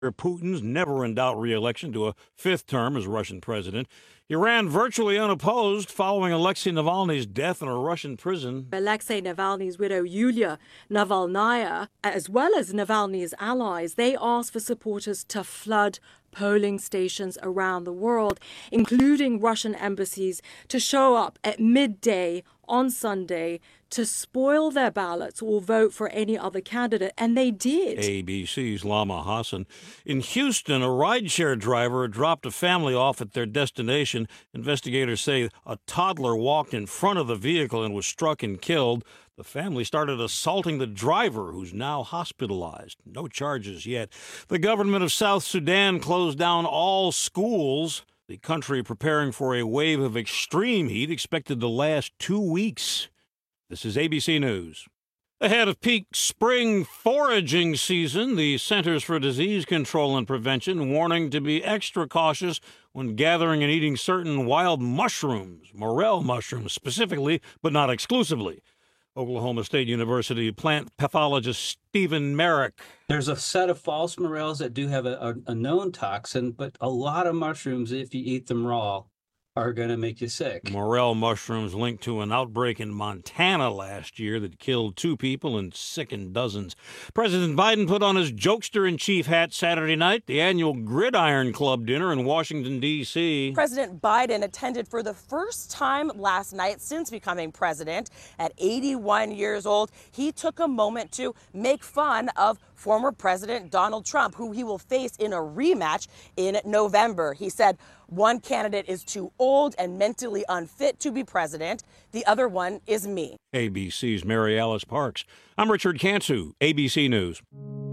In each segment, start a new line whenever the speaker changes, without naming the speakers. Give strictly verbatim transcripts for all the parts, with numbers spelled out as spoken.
Putin's never-in-doubt re-election to a fifth term as Russian president. He ran virtually unopposed following Alexei Navalny's death in a Russian prison.
Alexei Navalny's widow, Yulia Navalnaya, as well as Navalny's allies, they asked for supporters to flood polling stations around the world, including Russian embassies, to show up at midday on Sunday to spoil their ballots or vote for any other candidate, and they did.
A B C's Lama Hassan. In Houston, a rideshare driver dropped a family off at their destination. Investigators say a toddler walked in front of the vehicle and was struck and killed. The family started assaulting the driver, who's now hospitalized. No charges yet. The government of South Sudan closed down all schools. The country preparing for a wave of extreme heat expected to last two weeks. This is A B C News. Ahead of peak spring foraging season, the Centers for Disease Control and Prevention warning to be extra cautious when gathering and eating certain wild mushrooms, morel mushrooms specifically, but not exclusively. Oklahoma State University plant pathologist Stephen Merrick.
There's a set of false morels that do have a, a, a known toxin, but a lot of mushrooms, if you eat them raw, are going to make you sick.
Morel mushrooms linked to an outbreak in Montana last year that killed two people and sickened dozens. President Biden put on his jokester-in-chief hat Saturday night, the annual Gridiron Club dinner in Washington, D C
President Biden attended for the first time last night since becoming president. At eighty-one years old, he took a moment to make fun of former President Donald Trump, who he will face in a rematch in November. He said, one candidate is too old and mentally unfit to be president. The other one is me.
A B C's Mary Alice Parks. I'm Richard Cantu, A B C News.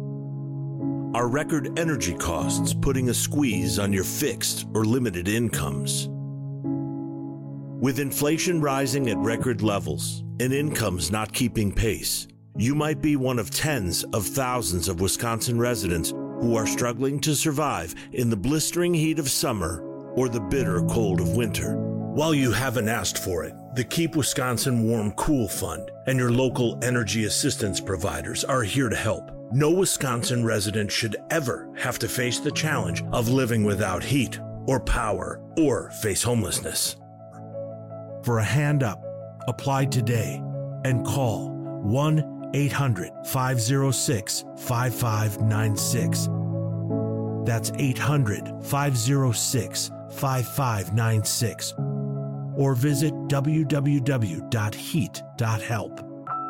Are record energy costs putting a squeeze on your fixed or limited incomes? With inflation rising at record levels and incomes not keeping pace, you might be one of tens of thousands of Wisconsin residents who are struggling to survive in the blistering heat of summer or the bitter cold of winter. While you haven't asked for it, the Keep Wisconsin Warm Cool Fund and your local energy assistance providers are here to help. No Wisconsin resident should ever have to face the challenge of living without heat or power or face homelessness. For a hand up, apply today and call one eight hundred, five oh six, five five nine six. That's eight hundred, five oh six, five five nine six. Or visit w w w dot heat dot help.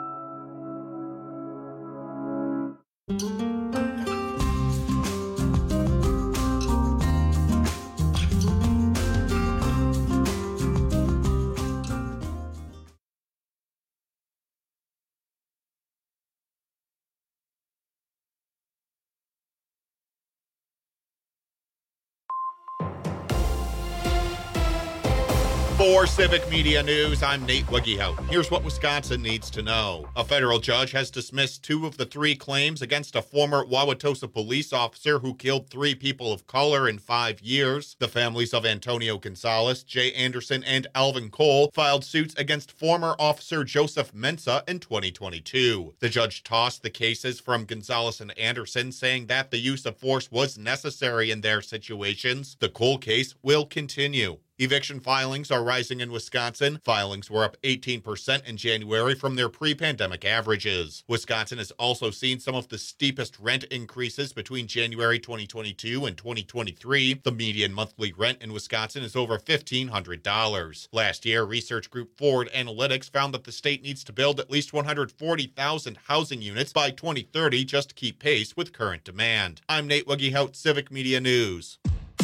For Civic Media News, I'm Nate Wiggyhout. Here's what Wisconsin needs to know. A federal judge has dismissed two of the three claims against a former Wauwatosa police officer who killed three people of color in five years. The families of Antonio Gonzalez, Jay Anderson, and Alvin Cole filed suits against former officer Joseph Mensa in twenty twenty-two. The judge tossed the cases from Gonzalez and Anderson, saying that the use of force was necessary in their situations. The Cole case will continue. Eviction filings are rising in Wisconsin. Filings were up eighteen percent in January from their pre-pandemic averages. Wisconsin has also seen some of the steepest rent increases between January twenty twenty-two and twenty twenty-three. The median monthly rent in Wisconsin is over fifteen hundred dollars. Last year, research group Forward Analytics found that the state needs to build at least one hundred forty thousand housing units by twenty thirty just to keep pace with current demand. I'm Nate Wiggyhout, Civic Media News.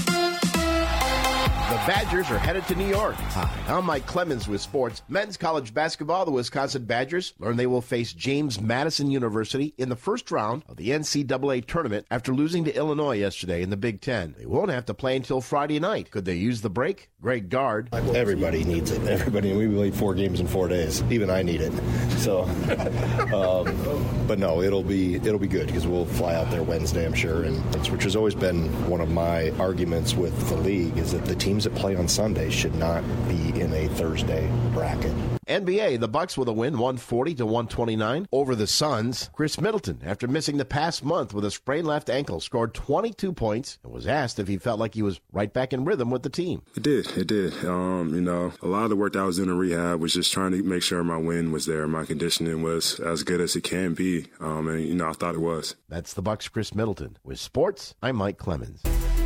The Badgers are headed to New York. Hi, I'm Mike Clemens with sports. Men's college basketball, the Wisconsin Badgers learn they will face James Madison University in the first round of the N C double A tournament after losing to Illinois yesterday in the Big Ten. They won't have to play until Friday night. Could they use the break? Greg Gard.
Everybody needs it. Everybody. We played four games in four days. Even I need it. So, um, but no, it'll be it'll be good because we'll fly out there Wednesday, I'm sure. And which has always been one of my arguments with the league is that the teams teams that play on Sunday should not be in a Thursday bracket.
N B A, the Bucks with a win, one forty to one twenty-nine over the Suns. Chris Middleton, after missing the past month with a sprained left ankle, scored twenty-two points and was asked if he felt like he was right back in rhythm with the team.
It did. It did. Um, you know, a lot of the work that I was doing in rehab was just trying to make sure my wind was there, my conditioning was as good as it can be, um, and, you know, I thought it was.
That's the Bucks' Chris Middleton. With sports, I'm Mike Clemens.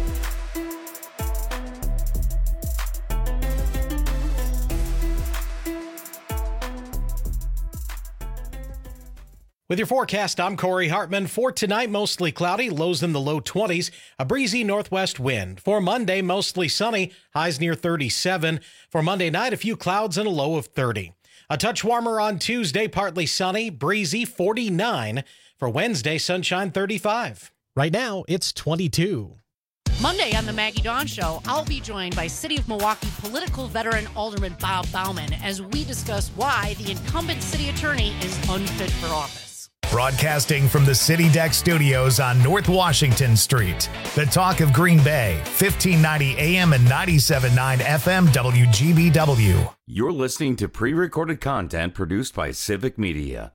With your forecast, I'm Corey Hartman. For tonight, mostly cloudy, lows in the low twenties, a breezy northwest wind. For Monday, mostly sunny, highs near thirty-seven. For Monday night, a few clouds and a low of thirty. A touch warmer on Tuesday, partly sunny, breezy, forty-nine. For Wednesday, sunshine, thirty-five. Right now, it's twenty-two.
Monday on the Maggie Dawn Show, I'll be joined by City of Milwaukee political veteran Alderman Bob Bauman as we discuss why the incumbent city attorney is unfit for office.
Broadcasting from the City Deck Studios on North Washington Street. The talk of Green Bay, fifteen ninety A M and ninety-seven point nine F M W G B W.
You're listening to pre-recorded content produced by Civic Media.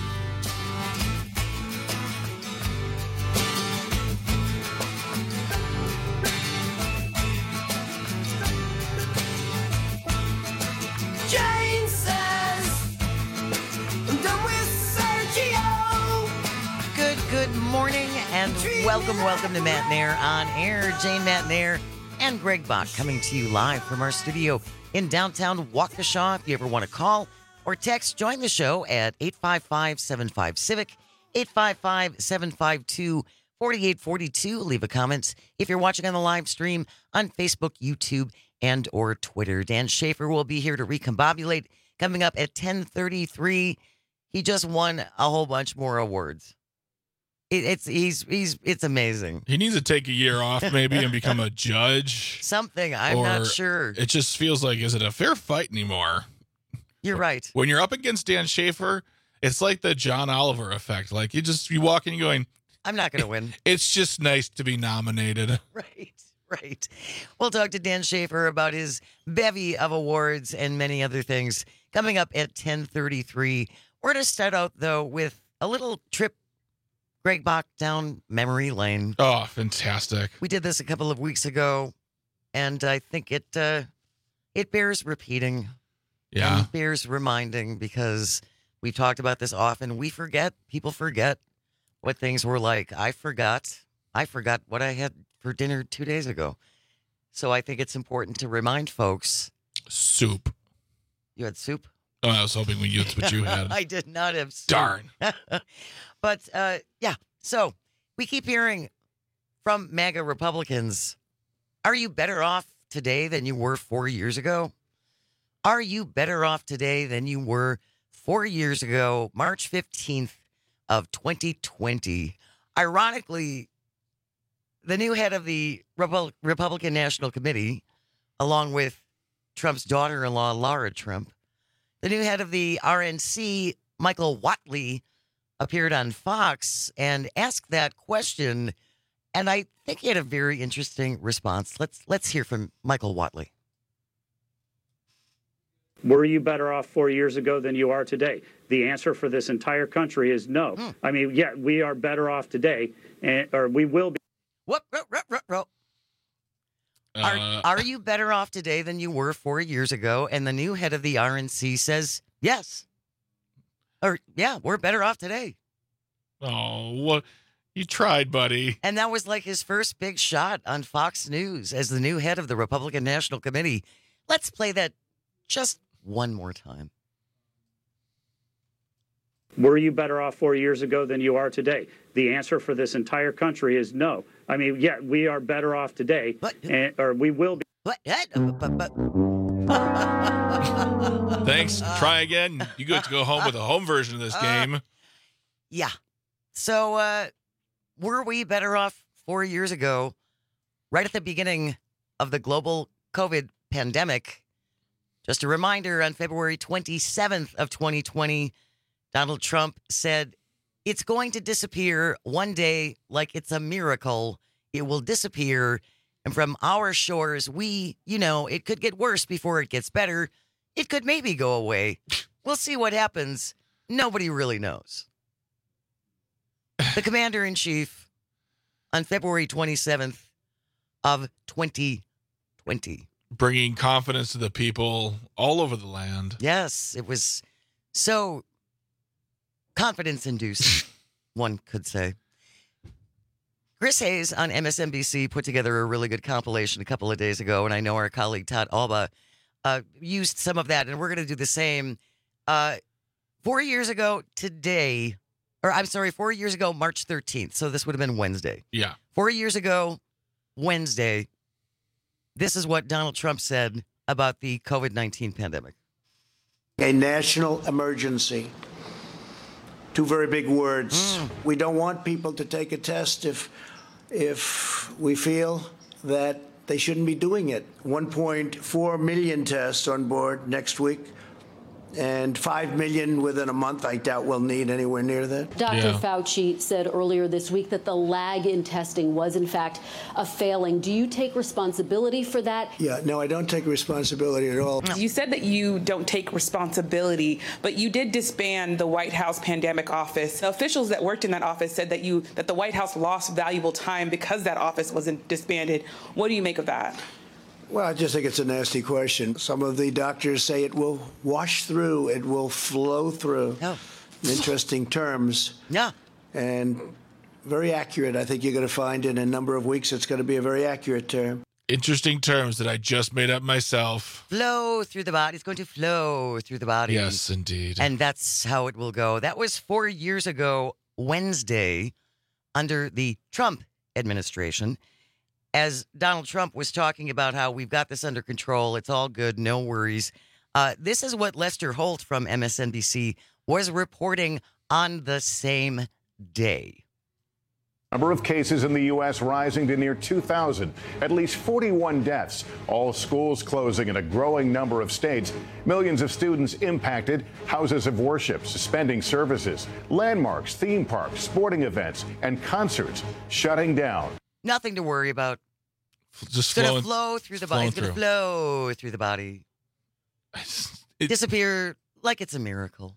Good morning and welcome, welcome to Matt Nair on Air. Jane Matt Nair and Greg Bach coming to you live from our studio in downtown Waukesha. If you ever want to call or text, join the show at eight five five, seven five, CIVIC, eight five five, seven five two, four eight four two. Leave a comment if you're watching on the live stream on Facebook, YouTube, and or Twitter. Dan Schaefer will be here to recombobulate coming up at ten thirty-three. He just won a whole bunch more awards. It, it's he's he's it's amazing.
He needs to take a year off maybe and become a judge.
Something, I'm not sure.
It just feels like, is it a fair fight anymore?
You're right.
When you're up against Dan Schaefer, it's like the John Oliver effect. Like you just you walk in and you're going,
I'm not going to win.
It's just nice to be nominated.
Right, right. We'll talk to Dan Schaefer about his bevy of awards and many other things coming up at ten thirty-three. We're going to start out, though, with a little trip, Greg Bach, down memory lane.
Oh, fantastic.
We did this a couple of weeks ago, and I think it uh, it bears repeating.
Yeah.
It bears reminding because we've talked about this often. We forget. People forget what things were like. I forgot. I forgot what I had for dinner two days ago. So I think it's important to remind folks.
Soup.
You had soup?
Oh, I was hoping we used what you had.
I did not have soup.
Darn.
But, uh, yeah, so we keep hearing from MAGA Republicans, are you better off today than you were four years ago? Are you better off today than you were four years ago, March fifteenth of twenty twenty? Ironically, the new head of the Repu- Republican National Committee, along with Trump's daughter-in-law, Lara Trump, the new head of the R N C, Michael Whatley, appeared on Fox and asked that question, and I think he had a very interesting response. Let's let's hear from Michael Whatley.
Were you better off four years ago than you are today? The answer for this entire country is no. Hmm. I mean, yeah, we are better off today, and or we will be.
What? Ro, ro, ro, ro.
Uh,
are, are you better off today than you were four years ago? And the new head of the R N C says yes. Or, yeah, we're better off today.
Oh, well, you tried, buddy.
And that was like his first big shot on Fox News as the new head of the Republican National Committee. Let's play that just one more time.
Were you better off four years ago than you are today? The answer for this entire country is no. I mean, yeah, we are better off today,
but,
and, or we will be.
But, but, but.
Thanks. Try again. You get to go home with a home version of this game.
Uh, yeah. So, uh, were we better off four years ago, right at the beginning of the global COVID pandemic? Just a reminder, on February twenty-seventh of twenty twenty, Donald Trump said, it's going to disappear one day like it's a miracle. It will disappear. And from our shores, we, you know, it could get worse before it gets better. It could maybe go away. We'll see what happens. Nobody really knows. The commander-in-chief on February twenty-seventh of twenty twenty.
Bringing confidence to the people all over the land.
Yes, it was so confidence-inducing, one could say. Chris Hayes on M S N B C put together a really good compilation a couple of days ago, and I know our colleague Todd Alba uh, used some of that, and we're going to do the same. Uh, four years ago today, or I'm sorry, four years ago, March thirteenth, so this would have been Wednesday.
Yeah.
Four years ago, Wednesday, this is what Donald Trump said about the COVID nineteen pandemic.
A national emergency. Two very big words. Mm. We don't want people to take a test if if we feel that they shouldn't be doing it. one point four million tests on board next week, and five million within a month. I doubt we'll need anywhere near that.
Doctor Yeah. Fauci said earlier this week that the lag in testing was, in fact, a failing. Do you take responsibility for that?
Yeah, no, I don't take responsibility at all.
You said that you don't take responsibility, but you did disband the White House pandemic office. The officials that worked in that office said that you that the White House lost valuable time because that office wasn't disbanded. What do you make of that?
Well, I just think it's a nasty question. Some of the doctors say it will wash through, it will flow through.
Oh.
Interesting terms.
Yeah.
And very accurate. I think you're going to find in a number of weeks it's going to be a very accurate term.
Interesting terms that I just made up myself.
Flow through the body. It's going to flow through the body.
Yes, indeed.
And that's how it will go. That was four years ago, Wednesday, under the Trump administration. As Donald Trump was talking about how we've got this under control, it's all good, no worries. Uh, this is what Lester Holt from M S N B C was reporting on the same day.
Number of cases in the U S rising to near two thousand, at least forty-one deaths, all schools closing in a growing number of states, millions of students impacted, houses of worship suspending services, landmarks, theme parks, sporting events, and concerts shutting down.
Nothing to worry about.
Just
it's going
flowing,
to flow through the body. It's going to flow through the body.
It,
Disappear like it's a miracle.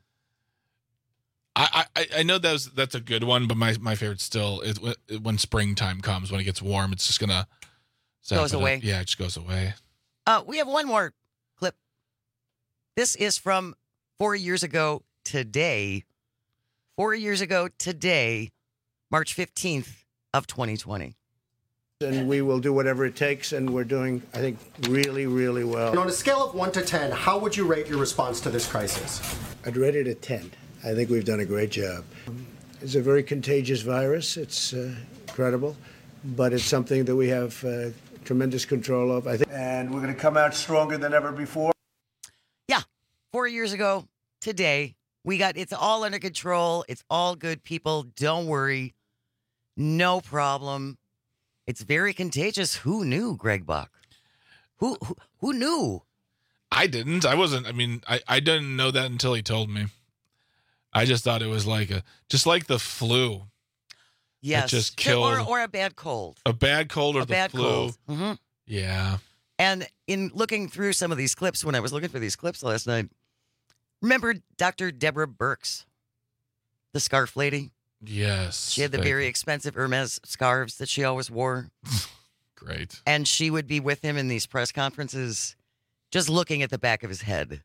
I, I, I know that was, that's a good one, but my, my favorite still is when springtime comes, when it gets warm, it's just going to...
Goes away.
Up. Yeah, it just goes away.
Uh, we have one more clip. This is from four years ago today. Four years ago today, March fifteenth of twenty twenty.
And we will do whatever it takes, and we're doing, I think, really, really well.
And on a scale of one to ten, how would you rate your response to this crisis?
I'd rate it a ten. I think we've done a great job. It's a very contagious virus. It's uh, incredible, but it's something that we have uh, tremendous control of, I think. And we're going to come out stronger than ever before.
Yeah, four years ago today, we got, it's all under control. It's all good, people. Don't worry. No problem. It's very contagious. Who knew, Greg Bach? Who, who who knew?
I didn't. I wasn't. I mean, I, I didn't know that until he told me. I just thought it was like a, just like the flu.
Yes.
It just killed.
Or, or a bad cold.
A bad cold or
a
the
bad
flu.
Cold. Mm-hmm.
Yeah.
And in looking through some of these clips, when I was looking for these clips last night, remember Doctor Deborah Birx, the scarf lady?
Yes.
She had the very expensive Hermes scarves that she always wore.
Great.
And she would be with him in these press conferences, just looking at the back of his head.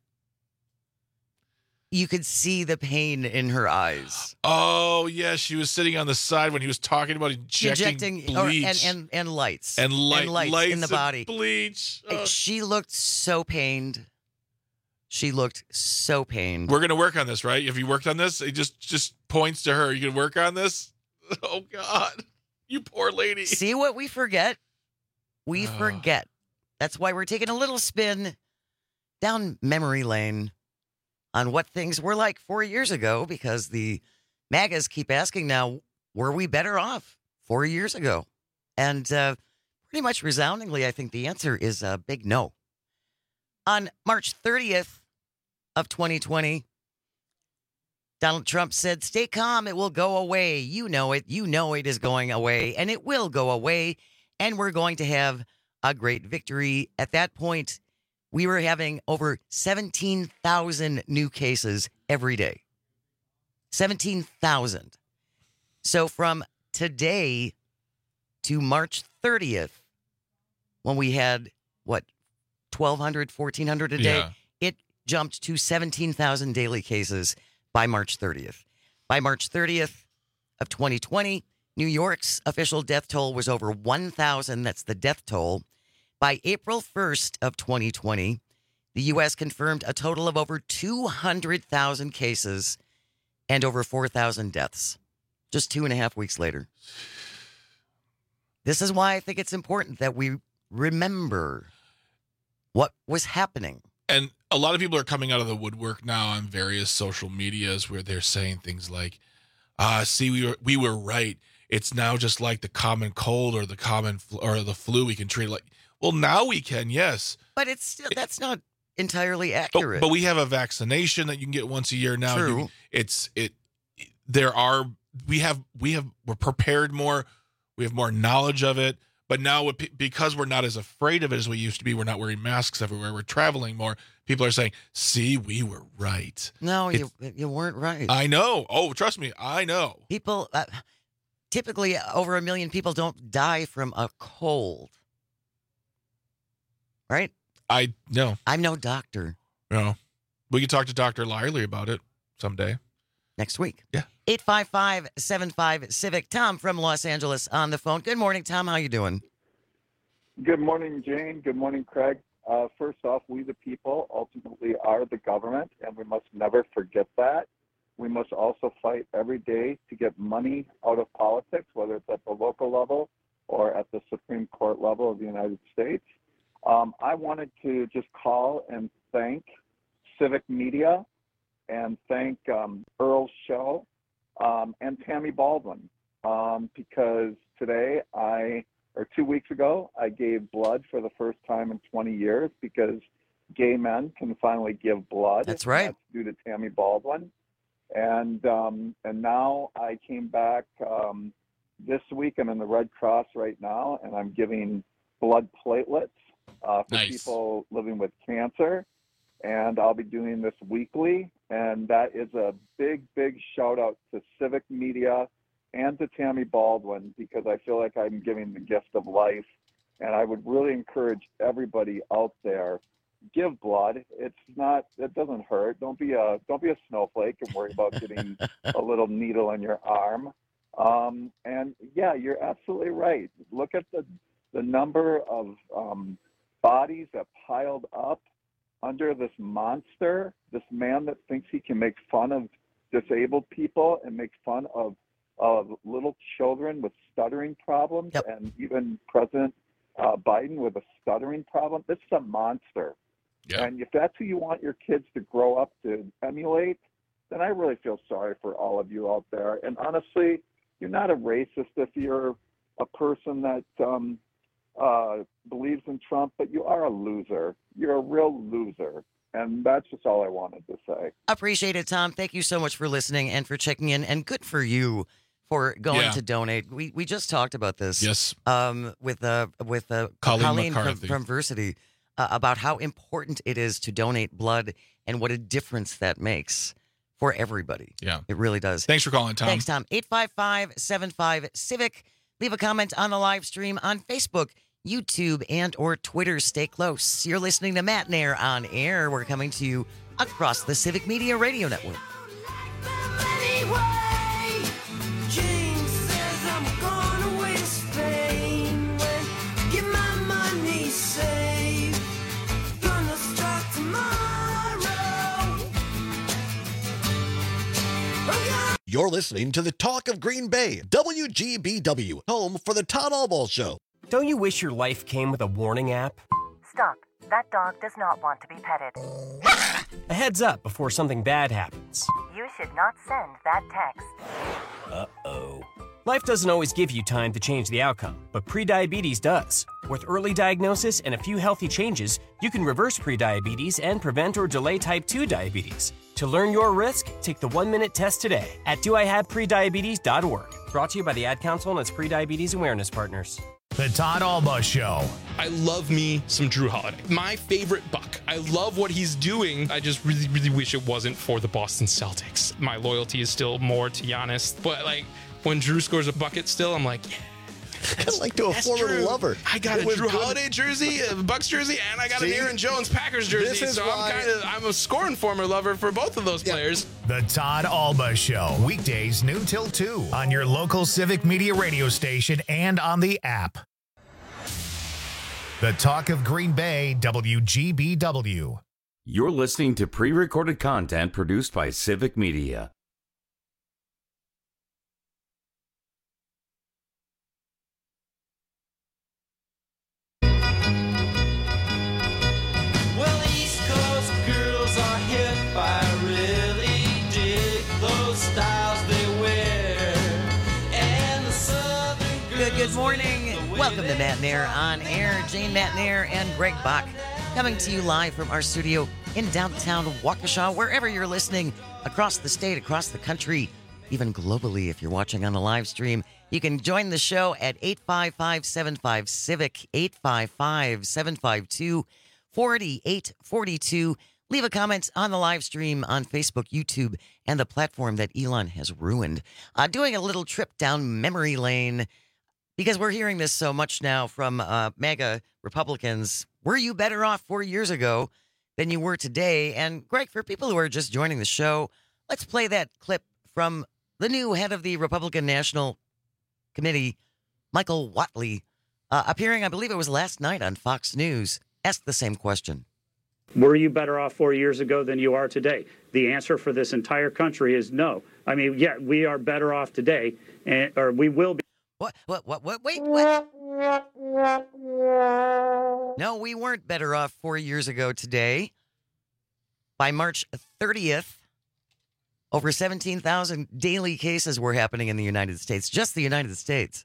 You could see the pain in her eyes.
Oh, yeah. She was sitting on the side when he was talking about injecting,
injecting
bleach.
Or, and, and, and lights.
And, light,
and lights,
lights
in the body.
Bleach. Oh.
She looked so pained. She looked so pained.
We're going to work on this, right? Have you worked on this? It just, just points to her. You can work on this? Oh, God. You poor lady.
See what we forget? We oh. forget. That's why we're taking a little spin down memory lane on what things were like four years ago, because the MAGAs keep asking now, were we better off four years ago? And uh, pretty much resoundingly, I think the answer is a big no. On March thirtieth of twenty twenty, Donald Trump said, stay calm, it will go away. You know it. You know it is going away, and it will go away. and we're going to have a great victory. At that point, we were having over seventeen thousand new cases every day. seventeen thousand. So from today to March thirtieth, when we had, what, twelve hundred, fourteen hundred a day,
Yeah.
it jumped to seventeen thousand daily cases by March thirtieth. By March thirtieth of twenty twenty, New York's official death toll was over one thousand. That's the death toll. By April first of twenty twenty, the U S confirmed a total of over two hundred thousand cases and over four thousand deaths. Just two and a half weeks later. This is why I think it's important that we remember what was happening.
And a lot of people are coming out of the woodwork now on various social medias where they're saying things like, ah, see, we were, we were right. It's now just like the common cold or the common flu, or the flu. We can treat it like, well, now we can, yes.
But it's still, that's not entirely
But,
accurate.
but we have a vaccination that you can get once a year now.
True.
You- it's, it, there are, we have, we have, we're prepared more. We have more knowledge of it. But now, with, because we're not as afraid of it as we used to be, we're not wearing masks everywhere. We're traveling more. People are saying, see, we were right.
No,
It-
you you weren't right.
I know. Oh, trust me. I know.
People, uh, typically over a million people don't die from a cold. Right?
I know.
I'm no doctor.
No. We could talk to Doctor Lyerly about it someday.
Next week.
Yeah.
eight five five, seven five, Civic. Tom from Los Angeles on the phone. Good morning, Tom. How you doing?
Good morning, Jane. Good morning, Craig. Uh, first off, we the people ultimately are the government, and we must never forget that. We must also fight every day to get money out of politics, whether it's at the local level or at the Supreme Court level of the United States. Um, I wanted to just call and thank Civic Media and thank um, Earl's Show um, and Tammy Baldwin um, because today I, or two weeks ago, I gave blood for the first time in twenty years because gay men can finally give blood.
That's right.
That's due to Tammy Baldwin. And um, and now I came back um, this week. I'm in the Red Cross right now, and I'm giving blood platelets uh, for
Nice.
people living with cancer. And I'll be doing this weekly. And that is a big, big shout out to Civic Media and to Tammy Baldwin because I feel like I'm giving the gift of life. And I would really encourage everybody out there, give blood. It's not, it doesn't hurt. Don't be a, don't be a snowflake and worry about getting a little needle in your arm. Um, and yeah, you're absolutely right. Look at the, the number of um, bodies that piled up under this monster, this man that thinks he can make fun of disabled people and make fun of, of little children with stuttering problems,
Yep.
and even President uh, Biden with a stuttering problem. This is a monster.
Yeah.
And if that's who you want your kids to grow up to emulate, then I really feel sorry for all of you out there. And honestly, you're not a racist if you're a person that um, uh, believes in Trump, but you are a loser. You're a real loser. And that's just all I wanted to say.
Appreciate it, Tom. Thank you so much for listening and for checking in. And good for you for going
Yeah.
to donate. We we just talked about this.
Yes.
Um, with uh with uh,
Colleen
from,
McCarthy.
from Versity uh, about how important it is to donate blood and what a difference that makes for everybody.
Yeah.
It really does.
Thanks for calling, Tom.
Thanks, Tom. eight five five, seven five, Civic. Leave a comment on the live stream on Facebook, YouTube, and or Twitter. Stay close. You're listening to Matt Nair on air. We're coming to you across the Civic Media Radio Network.
You're listening to the Talk of Green Bay, W G B W, home for the Todd Albaugh Show.
Don't you wish your life came with a warning app?
Stop. That dog does not want to be petted.
A heads up before something bad happens.
You should not send that text.
Uh-oh. Life doesn't always give you time to change the outcome, but prediabetes does. With early diagnosis and a few healthy changes, you can reverse prediabetes and prevent or delay type two diabetes. To learn your risk, take the one-minute test today at do I have prediabetes dot org. Brought to you by the Ad Council and its prediabetes awareness partners.
The Todd Alba Show.
I love me some Drew Holiday. My favorite Buck. I love what he's doing. I just really, really wish it wasn't for the Boston Celtics. My loyalty is still more to Giannis. But, like, when Drew scores a bucket still, I'm like, yeah.
Kind of like to a
That's
former
true.
lover.
I got
It
a
was
Drew
good.
Holiday jersey, a Bucks jersey, and I got
See?
an Aaron Jones Packers jersey.
This is
so
why-
I'm kind of I'm a scoring former lover for both of those players.
The Todd Alba Show. Weekdays noon till two on your local Civic Media radio station and on the app. The Talk of Green Bay, W G B W.
You're listening to pre-recorded content produced by Civic Media.
Well, East Coast girls are hip. I really dig those styles they wear. And the Southern girls.
Good, good morning. Welcome to Matt Nair on air. Jane Matt Nair and Greg Bach coming to you live from our studio in downtown Waukesha, wherever you're listening across the state, across the country, even globally if you're watching on the live stream. You can join the show at eight five five, seven five, CIVIC, eight five five, seven five two, four eight four two. Leave a comment on the live stream on Facebook, YouTube, and the platform that Elon has ruined. Uh, doing a little trip down memory lane because we're hearing this so much now from uh, MAGA Republicans. Were you better off four years ago than you were today? And Greg, for people who are just joining the show, let's play that clip from the new head of the Republican National Committee, Michael Whatley, uh, appearing, I believe it was last night on Fox News, asked the same question.
Were you better off four years ago than you are today? The answer for this entire country is no. I mean, yeah, we are better off today, and or we will be.
What? What? What? What? Wait. What? No, we weren't better off four years ago today. By March thirtieth, over seventeen thousand daily cases were happening in the United States, just the United States.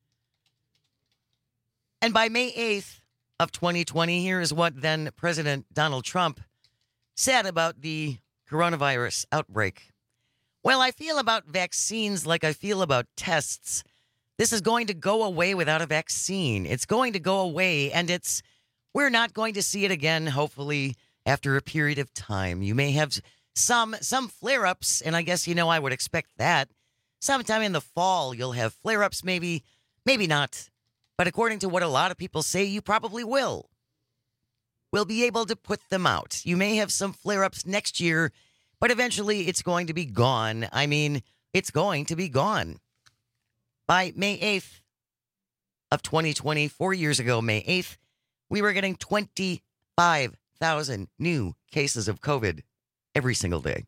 And by May eighth of twenty twenty, here is what then President Donald Trump said about the coronavirus outbreak. Well, I feel about vaccines like I feel about tests. This is going to go away without a vaccine. It's going to go away, and it's we're not going to see it again, hopefully, after a period of time. You may have some some flare-ups, and I guess, you know, I would expect that. Sometime in the fall, you'll have flare-ups, maybe, maybe not. But according to what a lot of people say, you probably will. We'll be able to put them out. You may have some flare-ups next year, but eventually it's going to be gone. I mean, it's going to be gone. By May eighth of twenty twenty, four years ago, May eighth, we were getting twenty-five thousand new cases of COVID every single day.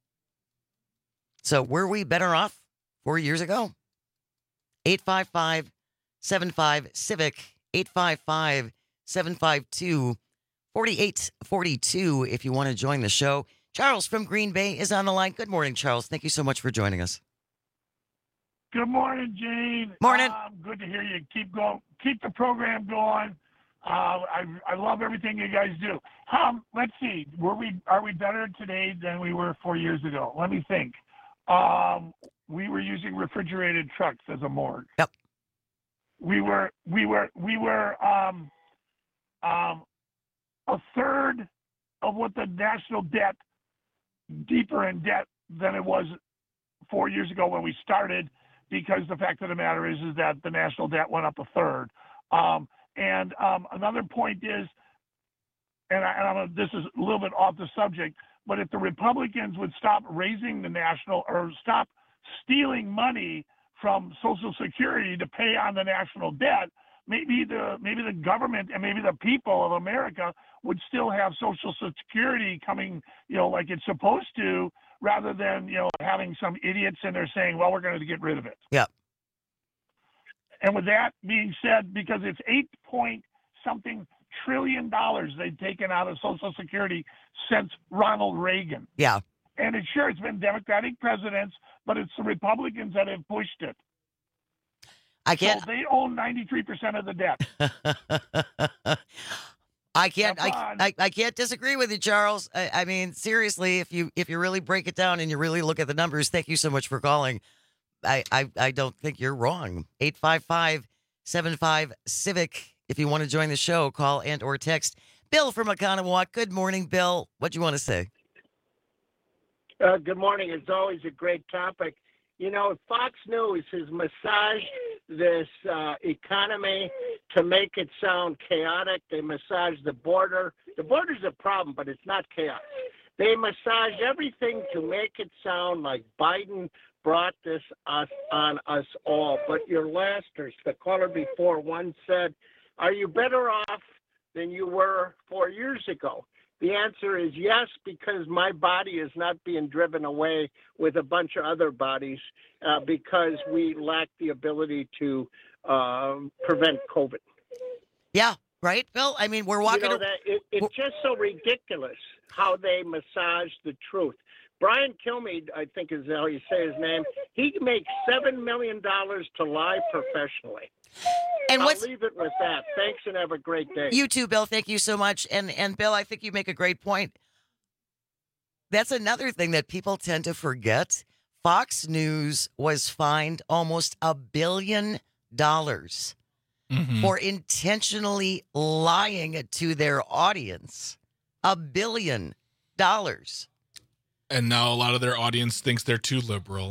So were we better off four years ago? eight five five, seven five, CIVIC, eight five five, seven five two, four eight four two if you want to join the show. Charles from Green Bay is on the line. Good morning, Charles. Thank you so much for joining us.
Good morning, Gene.
Morning.
Um, good to hear you. Keep going. Keep the program going. Uh, I I love everything you guys do. Um, let's see. Were we are we better today than we were four years ago? Let me think. Um, we were using refrigerated trucks as a morgue.
Yep.
We were we were we were um, um, a third of what the national debt, deeper in debt than it was four years ago when we started. Because the fact of the matter is, is that the national debt went up a third. Um, and um, another point is, and, I, and I'm, this is a little bit off the subject, but if the Republicans would stop raising the national or stop stealing money from Social Security to pay on the national debt, maybe the maybe the government and maybe the people of America would still have Social Security coming, you know, like it's supposed to, rather than, you know, having some idiots in there saying, well, we're going to get rid of it.
Yeah.
And with that being said, because it's eight point something trillion dollars they've taken out of Social Security since Ronald Reagan.
Yeah.
And it's sure it's been Democratic presidents, but it's the Republicans that have pushed it.
I can't.
So they own ninety-three percent of the debt.
I can't. I, I I can't disagree with you, Charles. I, I mean, seriously, if you if you really break it down and you really look at the numbers, thank you so much for calling. I I, I don't think you're wrong. eight five five, seven five Civic. If you want to join the show, call and or text Bill from Oconomowoc. Good morning, Bill. What do you want to say?
Uh, good morning. It's always a great topic. You know, Fox News has massaged this uh, economy to make it sound chaotic. They massage the border. The border's a problem, but it's not chaos. They massage everything to make it sound like Biden brought this us on us all. But your lasters, the caller before, one said, are you better off than you were four years ago? The answer is yes, because my body is not being driven away with a bunch of other bodies uh, because we lack the ability to uh, prevent COVID.
Yeah, right, Bill? I mean, we're walking...
You know, that it, it's just so ridiculous how they massage the truth. Brian Kilmeade, I think is how you say his name, he makes seven million dollars to lie professionally.
And
I'll
what's,
leave it with that. Thanks and have a great day.
You too, Bill. Thank you so much. And and Bill, I think you make a great point. That's another thing that people tend to forget. Fox News was fined almost a billion dollars
Mm-hmm.
for intentionally lying to their audience. A billion dollars.
And now a lot of their audience thinks they're too liberal.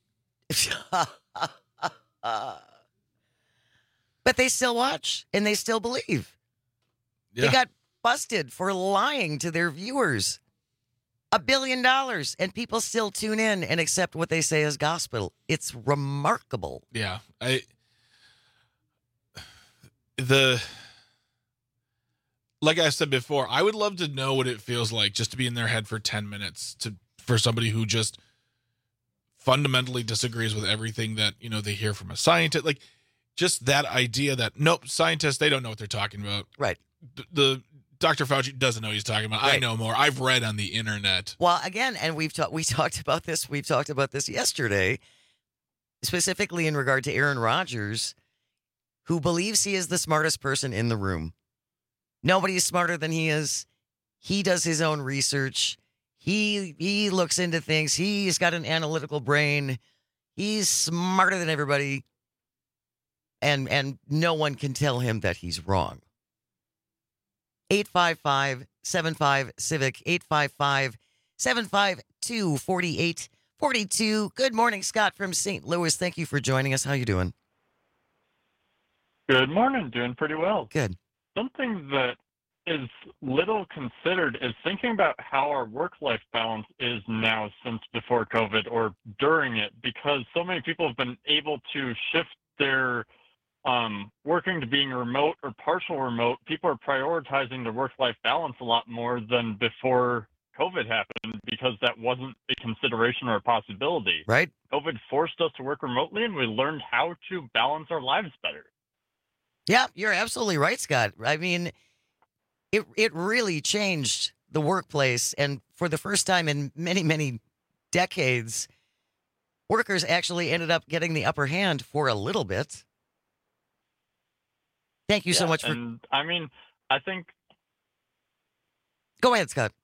But they still watch and they still believe.
Yeah.
They got busted for lying to their viewers. A billion dollars, and people still tune in and accept what they say as gospel. It's remarkable.
Yeah. I the like I said before, I would love to know what it feels like just to be in their head for ten minutes to for somebody who just fundamentally disagrees with everything that, you know, they hear from a scientist. Like, just that idea that, nope, scientists, they don't know what they're talking about.
Right.
The, the Doctor Fauci doesn't know what he's talking about.
Right.
I know more. I've read on the internet.
Well, again, and we've talked we talked about this. We've talked about this yesterday, specifically in regard to Aaron Rodgers, who believes he is the smartest person in the room. Nobody's smarter than he is. He does his own research. He he looks into things. He's got an analytical brain. He's smarter than everybody. And and no one can tell him that he's wrong. eight five five, seven five, Civic, eight five five, seven five two, four eight four two. Good morning, Scott from Saint Louis. Thank you for joining us. How you doing?
Good morning. Doing pretty well.
Good.
Something that is little considered is thinking about how our work-life balance is now since before COVID or during it, because so many people have been able to shift their um, working to being remote or partial remote. People are prioritizing their work-life balance a lot more than before COVID happened because that wasn't a consideration or a possibility.
Right.
COVID forced us to work remotely, and we learned how to balance our lives better.
Yeah, you're absolutely right, Scott. I mean, it it really changed the workplace, and for the first time in many, many decades, workers actually ended up getting the upper hand for a little bit. Thank you so
Yeah,
much for...
And I mean, I think...
Go ahead, Scott.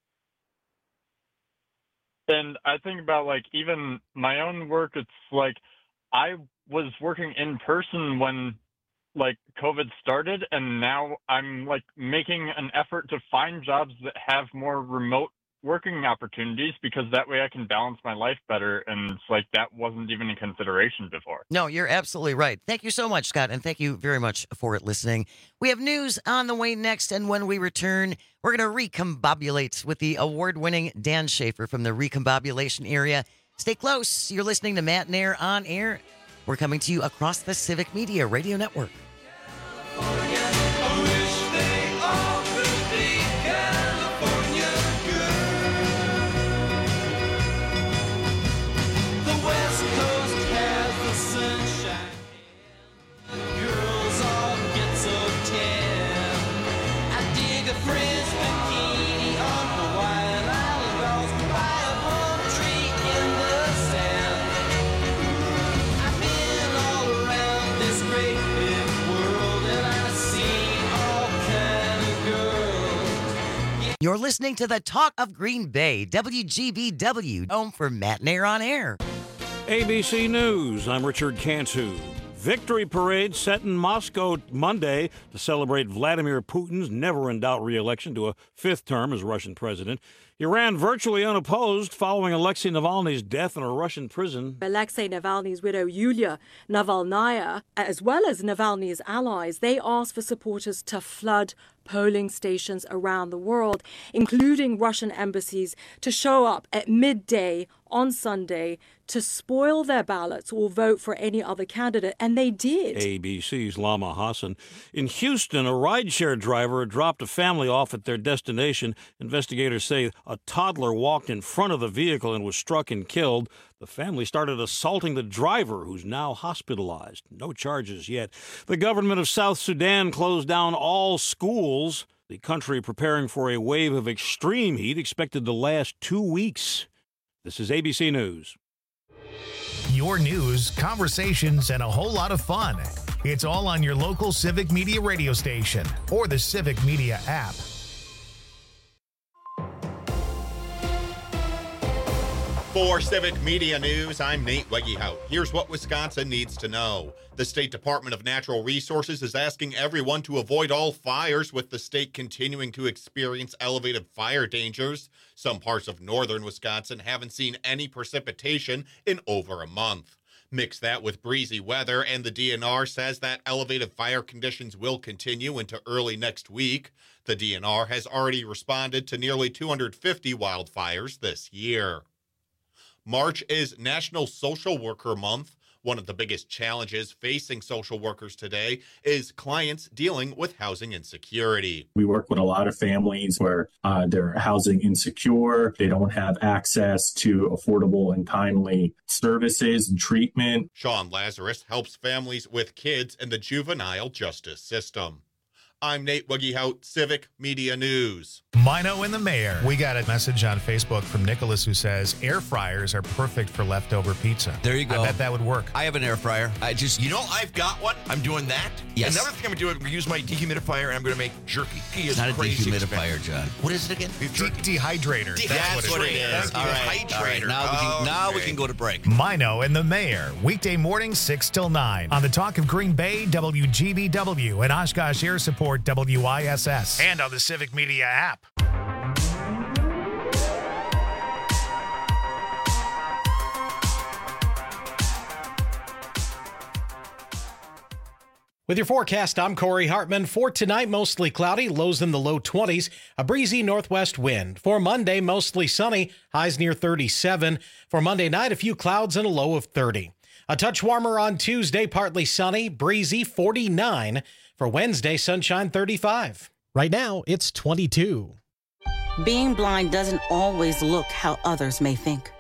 And I think about, like, even my own work, it's like I was working in person when, like, COVID started, and now I'm, like, making an effort to find jobs that have more remote working opportunities because that way I can balance my life better, and it's like that wasn't even a consideration before.
No, you're absolutely right. Thank you so much, Scott, and thank you very much for listening. We have news on the way next, and when we return, we're going to recombobulate with the award-winning Dan Schaefer from the recombobulation area. Stay close. You're listening to Matt and Air on Air. We're coming to you across the Civic Media Radio Network. You're listening to the Talk of Green Bay, W G B W, home for Matt and Air on Air.
A B C News, I'm Richard Cantu.
Victory parade set in Moscow Monday to celebrate Vladimir Putin's never-in-doubt re-election to a fifth term as Russian president. He ran virtually unopposed following Alexei Navalny's death in a Russian prison.
Alexei Navalny's widow, Yulia Navalnaya, as well as Navalny's allies, they asked for supporters to flood polling stations around the world, including Russian embassies, to show up at midday on Sunday to spoil their ballots or vote for any other candidate, and they did.
A B C's Lama Hassan. In Houston, a rideshare driver dropped a family off at their destination. Investigators say a toddler walked in front of the vehicle and was struck and killed. The family started assaulting the driver, who's now hospitalized. No charges yet. The government of South Sudan closed down all schools. The country preparing for a wave of extreme heat expected to last two weeks. This is A B C News.
Your news, conversations, and a whole lot of fun. It's all on your local Civic Media radio station or the Civic Media app.
For Civic Media News, I'm Nate Wegehout. Here's what Wisconsin needs to know. The State Department of Natural Resources is asking everyone to avoid all fires, with the state continuing to experience elevated fire dangers. Some parts of northern Wisconsin haven't seen any precipitation in over a month. Mix that with breezy weather, and the D N R says that elevated fire conditions will continue into early next week. The D N R has already responded to nearly two hundred fifty wildfires this year. March is National Social Worker Month. One of the biggest challenges facing social workers today is clients dealing with housing insecurity.
We work with a lot of families where uh, they're housing insecure. They don't have access to affordable and timely services and treatment.
Sean Lazarus helps families with kids in the juvenile justice system. I'm Nate Wegehout, Civic Media News.
Mino and the Mayor. We got a message on Facebook from Nicholas who says air fryers are perfect for leftover pizza.
There you go.
I bet that would work.
I have an air fryer. I just,
you know, I've got one. I'm doing that.
Yes.
Another thing I'm going to do, I'm going to use my dehumidifier and I'm going to make jerky. He
it's not a dehumidifier,
expensive.
John.
What is it again?
De- dehydrator.
De- that's, that's what it is.
All right. All right. Now, we can, now
okay.
we can go to break.
Mino and the Mayor. Weekday mornings, six till nine. On the Talk of Green Bay, W G B W, and Oshkosh Air Support, W I S S. And on the Civic Media app.
With your forecast, I'm Corey Hartman. For tonight, mostly cloudy, lows in the low twenties, a breezy northwest wind. For Monday, mostly sunny, highs near thirty-seven. For Monday night, a few clouds and a low of thirty. A touch warmer on Tuesday, partly sunny, breezy, forty-nine. For Wednesday, sunshine, thirty-five. Right now, it's twenty-two.
Being blind doesn't always look how others may think.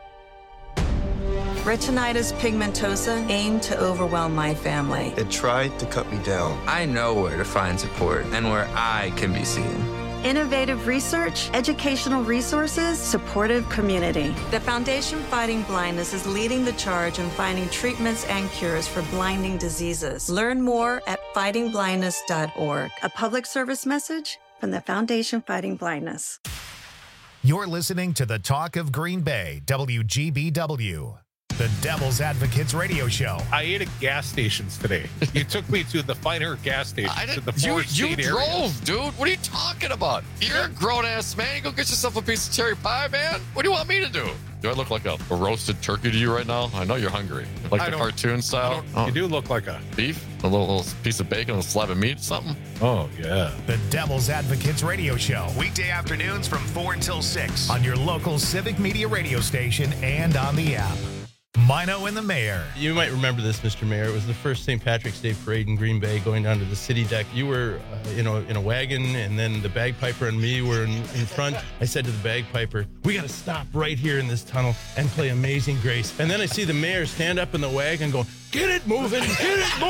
Retinitis pigmentosa aimed to overwhelm my family.
It tried to cut me down.
I know where to find support and where I can be seen.
Innovative research, educational resources, supportive community. The Foundation Fighting Blindness is leading the charge in finding treatments and cures for blinding diseases. Learn more at fighting blindness dot org. A public service message from the Foundation Fighting Blindness.
You're listening to the Talk of Green Bay, W G B W. The Devil's Advocates radio show.
I ate at gas stations today. You took me to the finer gas station.
I
to the
you you
area.
drove, dude. What are you talking about? You're a grown-ass man. You go get yourself a piece of cherry pie, man. What do you want me to do? Do I look like a, a roasted turkey to you right now? I know you're hungry. Like
I
the
don't-
cartoon style?
I don't- You do look like a...
Beef? A little, little piece of bacon, a slab of meat, something?
Oh, yeah.
The Devil's Advocates radio show. Weekday afternoons from four until six on your local Civic Media radio station and on the app. Mino and the Mayor.
You might remember this, Mister Mayor. It was the first Saint Patrick's Day parade in Green Bay going down to the city deck. You were, uh, you know, in a wagon, and then the bagpiper and me were in, in front. I said to the bagpiper, we got to stop right here in this tunnel and play Amazing Grace. And then I see the mayor stand up in the wagon going, get it moving, get it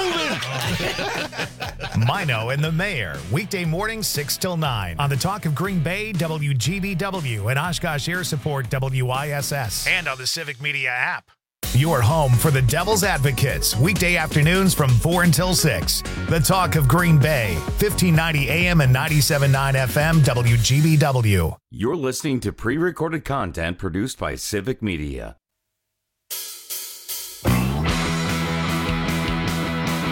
moving.
Mino and the Mayor. Weekday mornings, six till nine. On the Talk of Green Bay, W G B W, and Oshkosh Air Support, W I S S. And on the Civic Media app. Your home for the Devil's Advocates. Weekday afternoons from four until six. The Talk of Green Bay. fifteen ninety A M and ninety-seven point nine F M, W G B W.
You're listening to pre-recorded content produced by Civic Media.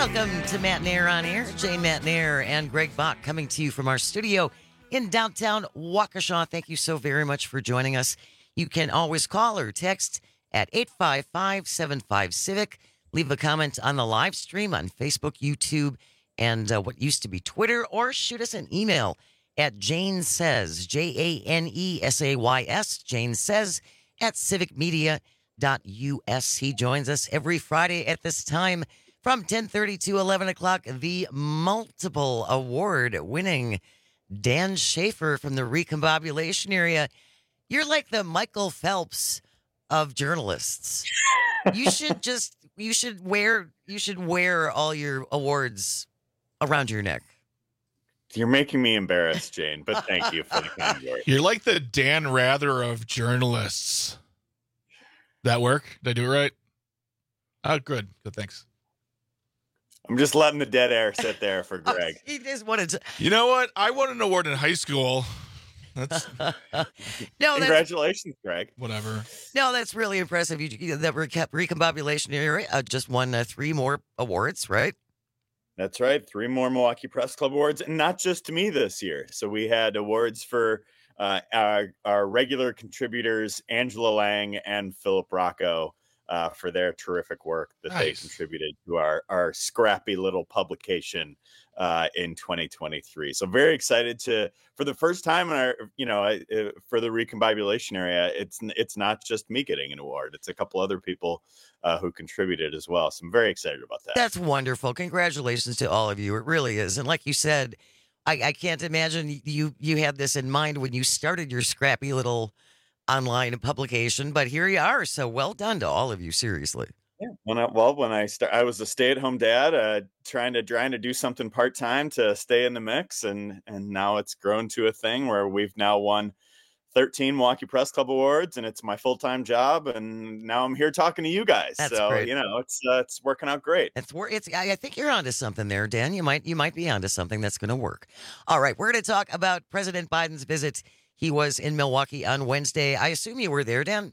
Welcome to Matt Nair on Air. Jane Matt Nair and Greg Bach coming to you from our studio in downtown Waukesha. Thank you so very much for joining us. You can always call or text at eight five five, seven five, Civic. Leave a comment on the live stream on Facebook, YouTube, and uh, what used to be Twitter, or shoot us an email at Jane Says, J A N E S A Y S, Jane Says, at civic media dot U S. He joins us every Friday at this time from ten thirty to eleven o'clock. The multiple award-winning Dan Schaefer from the recombobulation area. You're like the Michael Phelps of journalists. You should just, you should wear, you should wear all your awards around your neck.
You're making me embarrassed, Jane, but thank you for the kind word.
You're like the Dan Rather of journalists. That work? Did I do it right? Oh, good. Good, thanks.
I'm just letting the dead air sit there for Greg.
He just wanted to.
You know what? I won an award in high school. That's
no,
congratulations, Greg.
Whatever.
No, that's really impressive. You, you the recap, recombobulation area uh, just won uh, three more awards, right?
That's right. Three more Milwaukee Press Club awards, and not just me this year. So we had awards for uh, our, our regular contributors, Angela Lang and Philip Rocco, uh, for their terrific work that nice. They contributed to our, our scrappy little publication uh, in twenty twenty-three. So very excited to, for the first time in our, you know, uh, for the recombobulation area, it's it's not just me getting an award. It's a couple other people uh, who contributed as well. So I'm very excited about that.
That's wonderful. Congratulations to all of you. It really is. And like you said, I, I can't imagine you you had this in mind when you started your scrappy little online publication, but here you are. So well done to all of you. Seriously.
Yeah. When I, well, when I start, I was a stay-at-home dad, uh, trying to trying to do something part-time to stay in the mix, and and now it's grown to a thing where we've now won thirteen Milwaukee Press Club awards, and it's my full-time job. And now I'm here talking to you guys.
That's
so
great.
You know, it's uh, it's working out great.
It's it's. I I think you're onto something there, Dan. You might you might be onto something that's going to work. All right, we're going to talk about President Biden's visit. He was in Milwaukee on Wednesday. I assume you were there, Dan.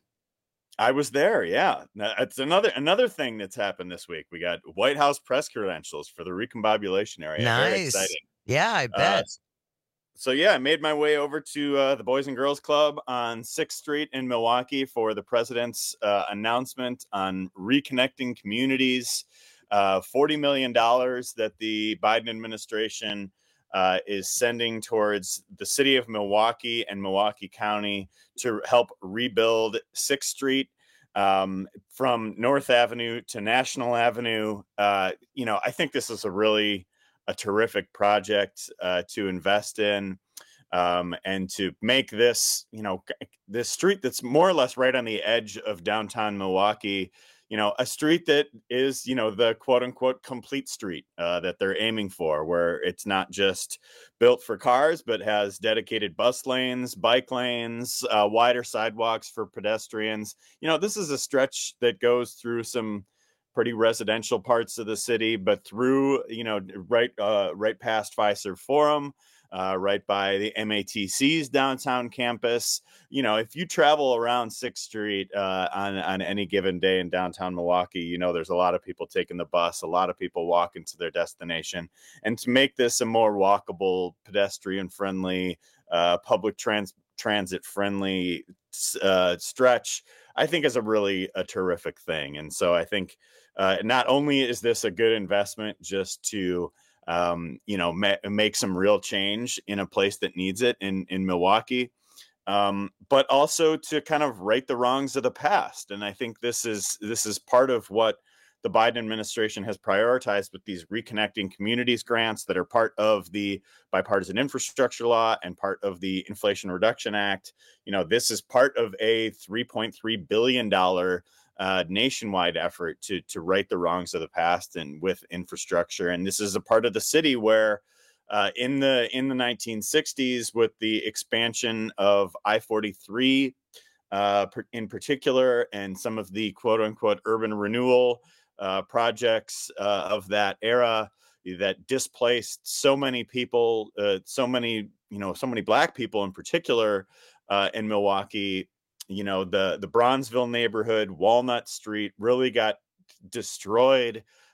I was there. Yeah. It's another another thing that's happened this week. We got White House press credentials for the recombobulation area.
Nice.
Very exciting.
Yeah, I bet.
Uh, so yeah, I made my way over to uh, the Boys and Girls Club on sixth Street in Milwaukee for the president's uh, announcement on reconnecting communities, uh, forty million dollars that the Biden administration Uh, is sending towards the city of Milwaukee and Milwaukee County to help rebuild sixth Street um, from North Avenue to National Avenue. Uh, you know, I think this is a really a terrific project uh, to invest in um, and to make this, you know, this street that's more or less right on the edge of downtown Milwaukee, you know, a street that is, you know, the quote unquote complete street uh, that they're aiming for, where it's not just built for cars, but has dedicated bus lanes, bike lanes, uh, wider sidewalks for pedestrians. You know, this is a stretch that goes through some pretty residential parts of the city, but through, you know, right, uh, right past Fiserv Forum, Uh, right by the M A T C's downtown campus. You know, if you travel around sixth Street uh, on, on any given day in downtown Milwaukee, you know, there's a lot of people taking the bus, a lot of people walking to their destination. And to make this a more walkable, pedestrian-friendly, uh, public trans- transit-friendly uh, stretch, I think is a really a terrific thing. And so I think uh, not only is this a good investment just to um, you know, ma- make some real change in a place that needs it in, in Milwaukee, um, but also to kind of right the wrongs of the past. And I think this is, this is part of what the Biden administration has prioritized with these Reconnecting Communities grants that are part of the bipartisan infrastructure law and part of the Inflation Reduction Act. You know, this is part of a three point three billion dollars Uh, nationwide effort to to right the wrongs of the past and with infrastructure. And this is a part of the city where uh, in the in the nineteen sixties, with the expansion of I forty-three uh, in particular, and some of the quote unquote urban renewal uh, projects uh, of that era that displaced so many people, uh, so many, you know, so many Black people in particular uh, in Milwaukee. You know, the, the Bronzeville neighborhood, Walnut Street really got destroyed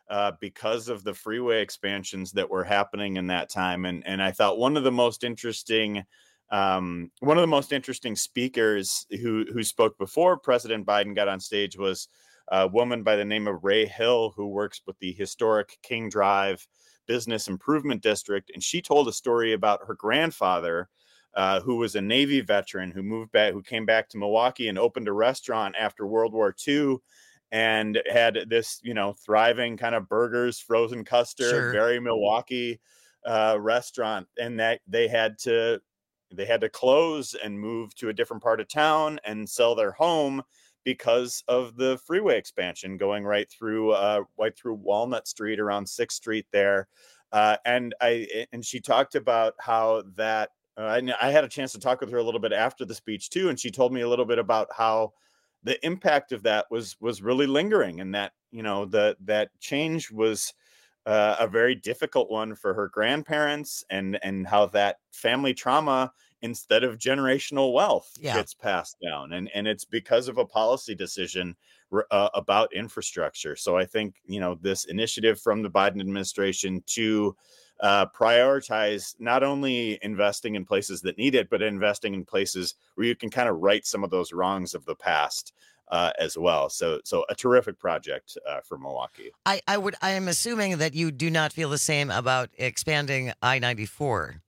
uh, because of the freeway expansions that were happening in that time. And and I thought one of the most interesting um, one of the most interesting speakers who who spoke before President Biden got on stage was a woman by the name of Ray Hill, who works with the historic King Drive Business Improvement District, and she told a story about her grandfather, uh, who was a Navy veteran who moved back, who came back to Milwaukee and opened a restaurant after World War Two, and had this, you know, thriving kind of burgers, frozen custard,
Sure.
very Milwaukee uh, restaurant, and that they had to they had to close and move to a different part of town and sell their home because of the freeway expansion going right through uh, right through Walnut Street around sixth Street there. Uh, and I and she talked about how that uh, I, I had a chance to talk with her a little bit after the speech too, and she told me a little bit about how the impact of that was was really lingering, and that, you know, the that change was uh, a very difficult one for her grandparents, and and how that family trauma, instead of generational wealth,
Yeah.
gets passed down, and and it's because of a policy decision uh, about infrastructure. So I think, you know, this initiative from the Biden administration to uh, prioritize not only investing in places that need it, but investing in places where you can kind of right some of those wrongs of the past uh, as well. So so a terrific project uh, for Milwaukee.
I, I would I am assuming that you do not feel the same about expanding I ninety-four.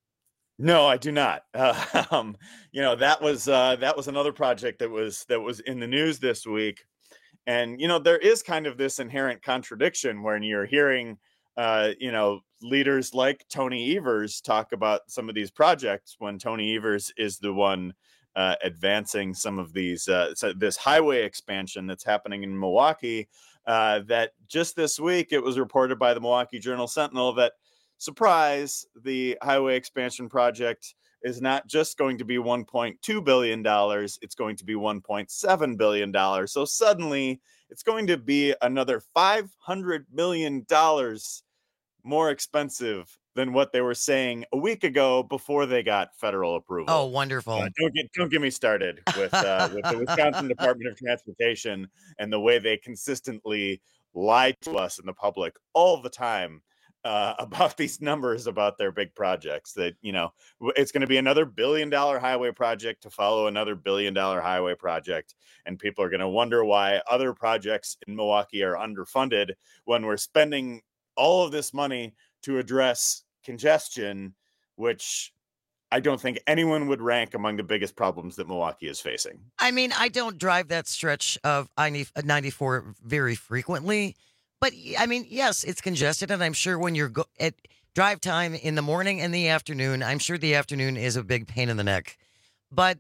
No, I do not. Uh, um, you know, that was uh, that was another project that was that was in the news this week, and you know, there is kind of this inherent contradiction when you're hearing, uh, you know, leaders like Tony Evers talk about some of these projects when Tony Evers is the one uh, advancing some of these uh, so this highway expansion that's happening in Milwaukee. Uh, that just this week it was reported by the Milwaukee Journal Sentinel that, surprise, the highway expansion project is not just going to be one point two billion dollars, it's going to be one point seven billion dollars. So suddenly it's going to be another five hundred million dollars more expensive than what they were saying a week ago before they got federal approval.
Oh, wonderful.
Uh, don't get don't get me started with uh, with the Wisconsin Department of Transportation and the way they consistently lie to us and the public all the time uh, about these numbers about their big projects. That, you know, it's going to be another billion dollar highway project to follow another billion dollar highway project, and people are going to wonder why other projects in Milwaukee are underfunded when we're spending all of this money to address congestion, which I don't think anyone would rank among the biggest problems that Milwaukee is facing.
I mean, I don't drive that stretch of I ninety-four very frequently, but I mean, yes, it's congested, and I'm sure when you're go- at drive time in the morning and the afternoon, I'm sure the afternoon is a big pain in the neck. But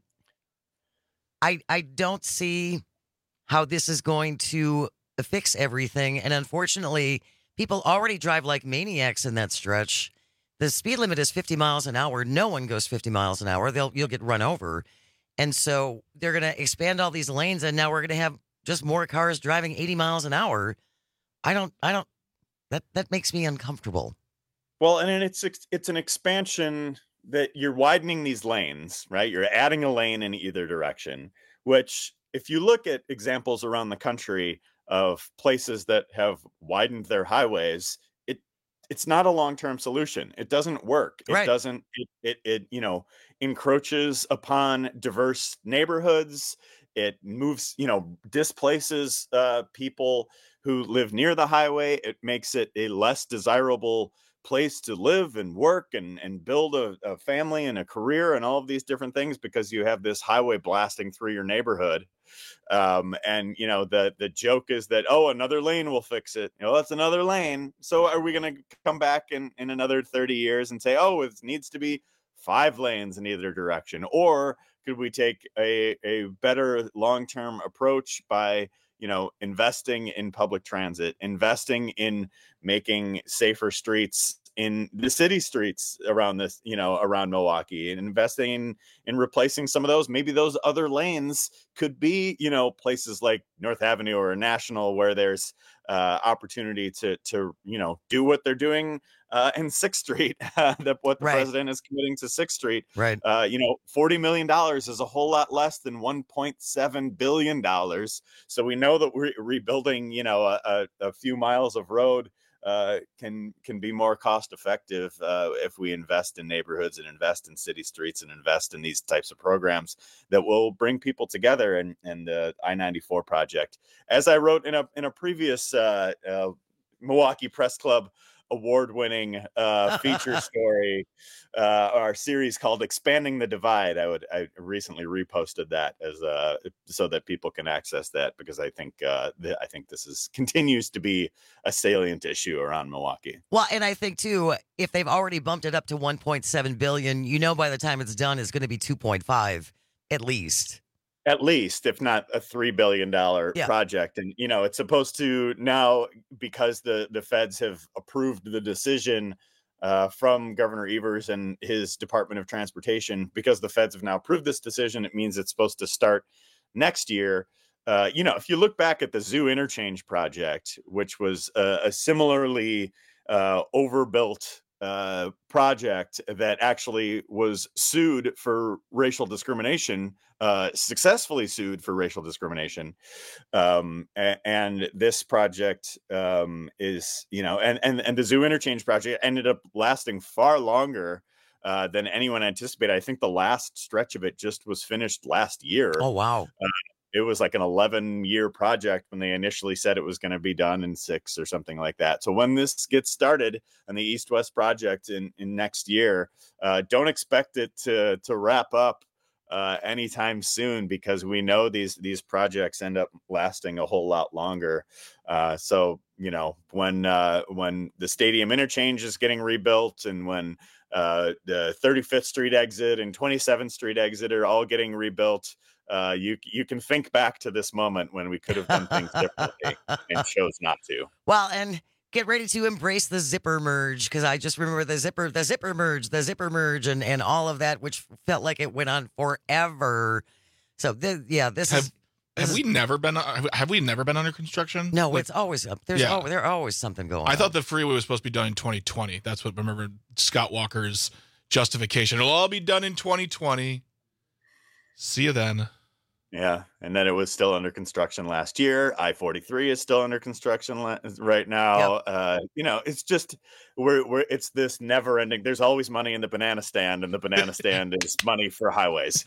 I I don't see how this is going to fix everything, and unfortunately, people already drive like maniacs in that stretch. The speed limit is fifty miles an hour. No one goes fifty miles an hour. They'll you'll get run over. And so they're going to expand all these lanes, and now we're going to have just more cars driving eighty miles an hour. I don't I don't that that makes me uncomfortable.
Well, and it's it's an expansion that you're widening these lanes, right? You're adding a lane in either direction, which if you look at examples around the country of places that have widened their highways, it it's not a long-term solution. It doesn't work. It
Right.
doesn't it, it it you know encroaches upon diverse neighborhoods. It moves, you know, displaces uh, people who live near the highway. It makes it a less desirable place to live and work and and build a, a family and a career and all of these different things because you have this highway blasting through your neighborhood. Um, and you know, the the joke is that, oh, another lane will fix it. You know, that's another lane. So are we going to come back in in another thirty years and say, oh, it needs to be five lanes in either direction? Or could we take a a better long-term approach by, you know, investing in public transit, investing in making safer streets in the city streets around this, you know, around Milwaukee, and investing in, in replacing some of those? Maybe those other lanes could be, you know, places like North Avenue or National, where there's uh, opportunity to, to, you know, do what they're doing uh, and sixth Street, uh, that what the
Right.
president is committing to sixth Street.
Right.
Uh, you know, forty million dollars is a whole lot less than one point seven billion dollars. So we know that we're rebuilding, you know, a, a, a few miles of road uh, can can be more cost effective uh, if we invest in neighborhoods and invest in city streets and invest in these types of programs that will bring people together. And and the I ninety-four project, as I wrote in a in a previous uh, uh, Milwaukee Press Club award-winning uh, feature story, uh, our series called "Expanding the Divide." I would I recently reposted that as uh, so that people can access that, because I think uh, th- I think this is continues to be a salient issue around Milwaukee.
Well, and I think too, if they've already bumped it up to one point seven billion, you know, by the time it's done, it's going to be two point five at least.
At least, if not a three billion dollars
Yeah.
project. And, you know, it's supposed to now, because the, the feds have approved the decision uh, from Governor Evers and his Department of Transportation, because the feds have now approved this decision, it means it's supposed to start next year. Uh, you know, if you look back at the Zoo Interchange project, which was uh, a similarly uh, overbuilt uh, project that actually was sued for racial discrimination, uh, successfully sued for racial discrimination. Um, and, and this project um, is, you know, and, and, and the Zoo Interchange project ended up lasting far longer uh, than anyone anticipated. I think the last stretch of it just was finished last year.
Oh, wow.
Uh, it was like an eleven year project when they initially said it was going to be done in six or something like that. So when this gets started on the East West project in, in next year, uh, don't expect it to, to wrap up uh, anytime soon, because we know these, these projects end up lasting a whole lot longer. Uh, so, you know, when, uh, when the stadium interchange is getting rebuilt, and when uh, the thirty-fifth Street exit and twenty-seventh Street exit are all getting rebuilt, Uh, you you can think back to this moment when we could have done things differently and chose not to.
Well, and get ready to embrace the zipper merge, because I just remember the zipper, the zipper merge, the zipper merge, and, and all of that, which felt like it went on forever. So, th- yeah, this
have,
is. This
have
is,
we never been? Have we never been under construction?
No,
Like,
it's always up. There's
Yeah.
al- there's always something going
I
on.
thought the freeway was supposed to be done in twenty twenty. That's what I remember Scott Walker's justification. It'll all be done in twenty twenty. See you then.
Yeah, and then it was still under construction last year. I forty-three is still under construction la- right now.
Yep.
Uh, you know, it's just we're we're it's this never ending. There's always money in the banana stand, and the banana stand is money for highways.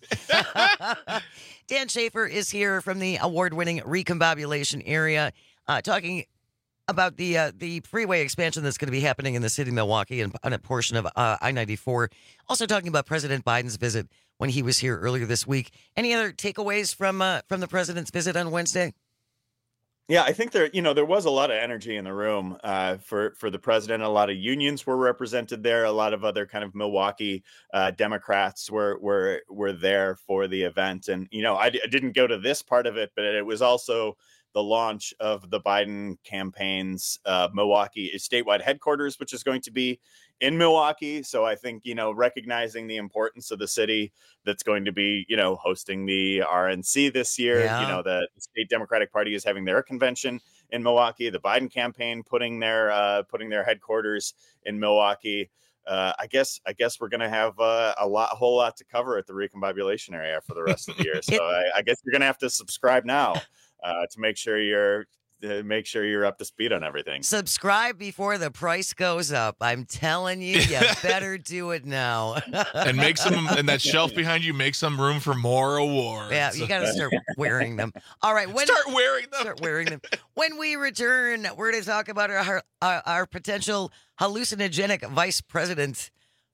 Dan Schaefer is here from the award-winning Recombobulation area, uh, talking about the uh, the freeway expansion that's going to be happening in the city of Milwaukee and on a portion of uh, I ninety-four. Also talking about President Biden's visit when he was here earlier this week. Any other takeaways from uh, from the president's visit on Wednesday?
Yeah, I think there, you know, there was a lot of energy in the room uh, for for the president. A lot of unions were represented there. A lot of other kind of Milwaukee uh, Democrats were were were there for the event. And you know, I, d- I didn't go to this part of it, but it was also the launch of the Biden campaign's uh, Milwaukee statewide headquarters, which is going to be in Milwaukee. So I think, you know, recognizing the importance of the city that's going to be, you know, hosting the R N C this year.
Yeah.
You know, the state Democratic Party is having their convention in Milwaukee. The Biden campaign putting their uh, putting their headquarters in Milwaukee. Uh, I guess I guess we're going to have uh, a lot, a whole lot to cover at the Recombobulation area for the rest of the year. So I, I guess you're going to have to subscribe now uh, to make sure you're to make sure you're up to speed on everything.
Subscribe before the price goes up. I'm telling you, you better do it now.
And make some, and that shelf behind you, make some room for more awards.
Yeah, you got to start wearing them. All right, when,
Start wearing them.
Start wearing them. When we return, we're going to talk about our, our our potential hallucinogenic vice president.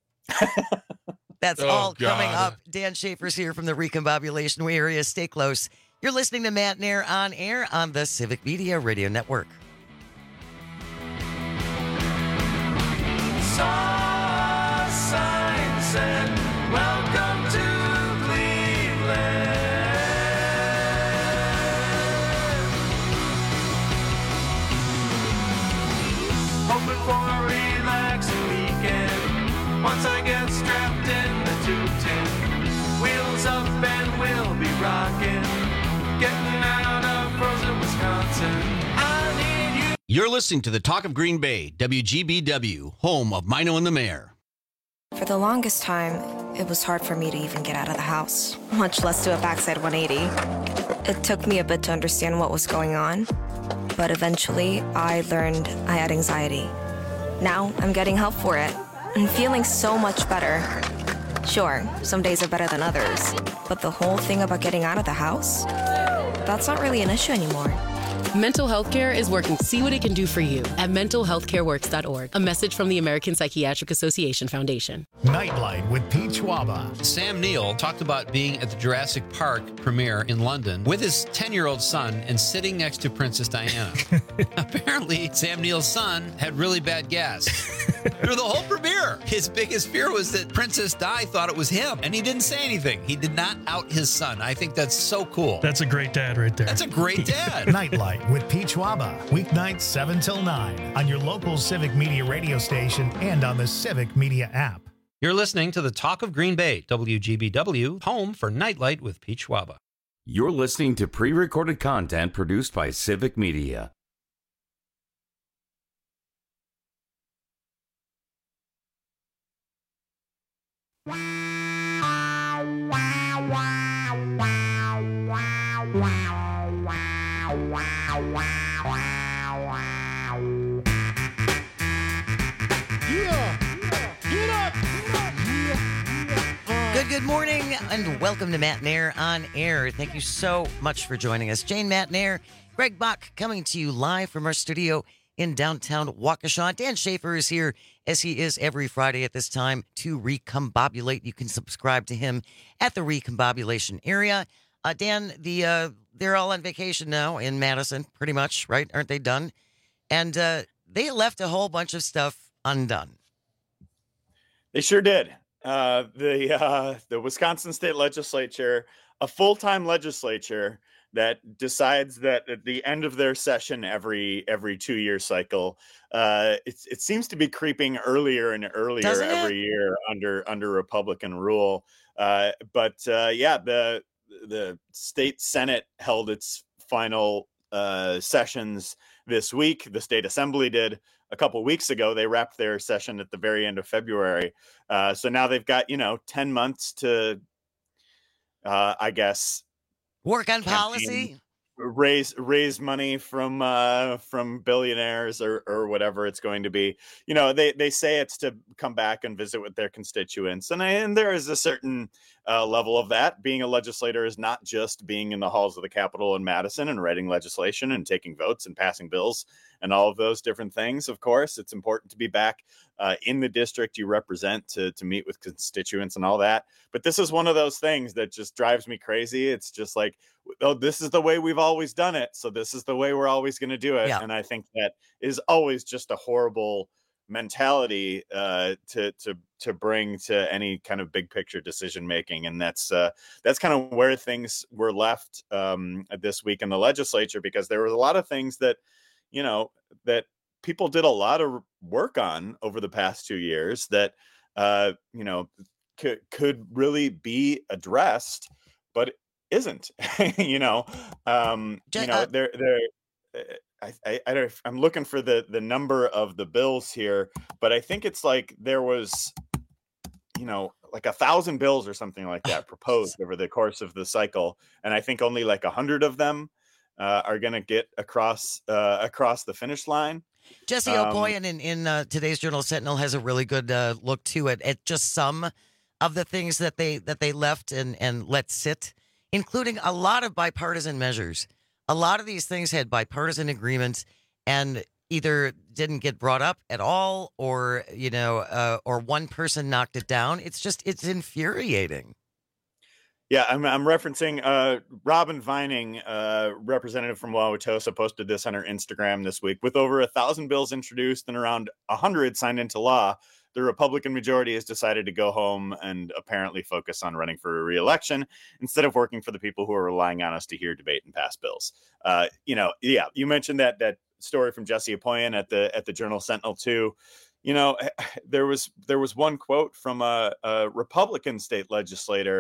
That's
Oh,
all coming
God.
up. Dan Schaefer's here from the Recombobulation area. Stay close. You're listening to Matt Nair on air on the Civic Media Radio Network.
Saw signs and welcome to Cleveland. Hoping for a relaxing weekend. Once I get strapped in the tube tin, wheels up and we'll be rocking. Getting out of frozen Wisconsin. I need you.
You're listening to the Talk of Green Bay, W G B W, home of Mino and the Mayor.
For the longest time, it was hard for me to even get out of the house, much less do a backside one eighty. It took me a bit to understand what was going on, but eventually I learned I had anxiety. Now I'm getting help for it and feeling so much better. Sure, some days are better than others, but the whole thing about getting out of the house, that's not really an issue anymore.
Mental health care is working to see what it can do for you at mental health care works dot org. A message from the American Psychiatric Association Foundation.
Nightlight with Pete Schwaba.
Sam Neill talked about being at the Jurassic Park premiere in London with his ten-year-old son and sitting next to Princess Diana. Apparently, Sam Neill's son had really bad gas. Through the whole premiere, his biggest fear was that Princess Di thought it was him, and he didn't say anything. He did not out his son. I think that's so cool.
That's a great dad right there.
That's a great dad.
Nightlight with Pete Schwaba. Weeknights seven till nine on your local Civic Media radio station and on the Civic Media app.
You're listening to the Talk of Green Bay, W G B W, home for Nightlight with Pete Schwaba.
You're listening to pre-recorded content produced by Civic Media.
Good, good morning, and welcome to Matt Nair on Air. Thank you so much for joining us. Jane Matt Nair, Greg Bach coming to you live from our studio in downtown Waukesha. Dan Schaefer is here, as he is every Friday at this time, to recombobulate. You can subscribe to him at the recombobulation area. Uh, Dan, the uh, they're all on vacation now in Madison, pretty much, right? Aren't they done? And uh, they left a whole bunch of stuff undone.
They sure did. Uh, the uh, the Wisconsin State Legislature, a full-time legislature that decides that at the end of their session every every two-year cycle, uh, it, it seems to be creeping earlier and earlier
Doesn't
every
it?
year under under Republican rule. Uh, but uh, yeah, the the state Senate held its final uh, sessions this week. The state assembly did a couple weeks ago. They wrapped their session at the very end of February. Uh, so now they've got, you know, ten months to, uh, I guess,
work on
campaign,
policy,
raise raise money from uh, from billionaires or or whatever it's going to be. You know, they they say it's to come back and visit with their constituents, and I, and there is a certain uh, level of that. Being a legislator is not just being in the halls of the Capitol in Madison and writing legislation and taking votes and passing bills and all of those different things. Of course, it's important to be back uh, in the district you represent to to meet with constituents and all that. But this is one of those things that just drives me crazy. It's just like, oh, this is the way we've always done it, so this is the way we're always going to do it.
Yeah.
And I think that is always just a horrible mentality uh, to to to bring to any kind of big picture decision making, and that's uh, that's kind of where things were left um, this week in the legislature, because there was a lot of things that, you know, that people did a lot of work on over the past two years that, uh, you know, could, could really be addressed, but isn't, you know, um, you know, they're, they're, I, I, I don't, I'm looking for the, the number of the bills here, but I think it's like there was, you know, like a thousand bills or something like that proposed over the course of the cycle. And I think only like a hundred of them Uh, are going to get across uh, across the finish line.
Jesse
Um,
O'Poyen in, in uh, today's Journal Sentinel has a really good uh, look to it at just some of the things that they that they left and, and let sit, including a lot of bipartisan measures. A lot of these things had bipartisan agreements and either didn't get brought up at all, or you know, uh, or one person knocked it down. It's just it's infuriating.
Yeah, I'm, I'm referencing uh, Robin Vining, uh, representative from Wauwatosa, posted this on her Instagram this week. With over a thousand bills introduced and around a hundred signed into law, the Republican majority has decided to go home and apparently focus on running for re-election instead of working for the people who are relying on us to hear, debate, and pass bills. Uh, you know, yeah, you mentioned that that story from Jesse O'Poyen at the at the Journal Sentinel too. You know, there was there was one quote from a, a Republican state legislator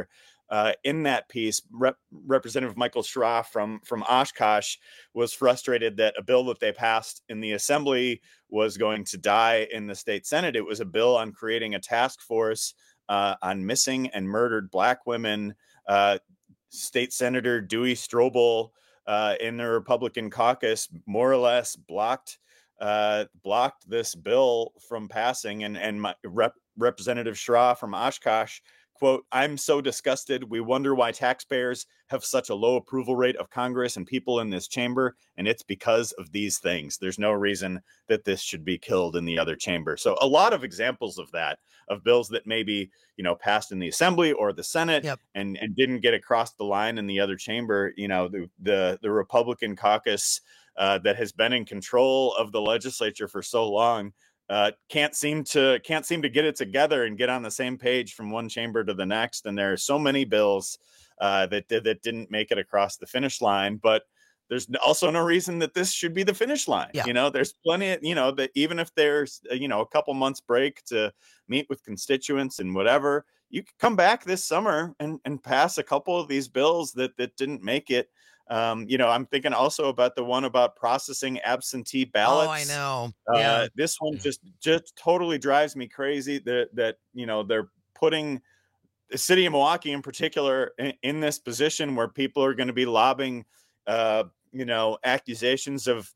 uh, in that piece, Rep- Representative Michael Schra from, from Oshkosh was frustrated that a bill that they passed in the Assembly was going to die in the state Senate. It was a bill on creating a task force uh, on missing and murdered Black women. Uh, State Senator Dewey Strobel uh, in the Republican caucus more or less blocked uh, blocked this bill from passing. And, and my rep, Representative Schra from Oshkosh, quote, "I'm so disgusted. We wonder why taxpayers have such a low approval rate of Congress and people in this chamber. And it's because of these things. There's no reason that this should be killed in the other chamber." So a lot of examples of that, of bills that maybe, you know, passed in the Assembly or the Senate yep. and, and didn't get across the line in the other chamber. You know, the, the, the Republican caucus uh, that has been in control of the legislature for so long Uh, can't seem to can't seem to get it together and get on the same page from one chamber to the next. And there are so many bills uh, that did, that didn't make it across the finish line. But there's also no reason that this should be the finish line. Yeah. You know, there's plenty of, you know, that even if there's, you know, a couple months break to meet with constituents and whatever, you could come back this summer and, and pass a couple of these bills that that didn't make it. Um, you know, I'm thinking also about the one about processing absentee ballots.
Oh, I know.
Uh,
yeah.
This one just just totally drives me crazy that, that, you know, they're putting the city of Milwaukee in particular in, in this position where people are going to be lobbing, uh, you know, accusations of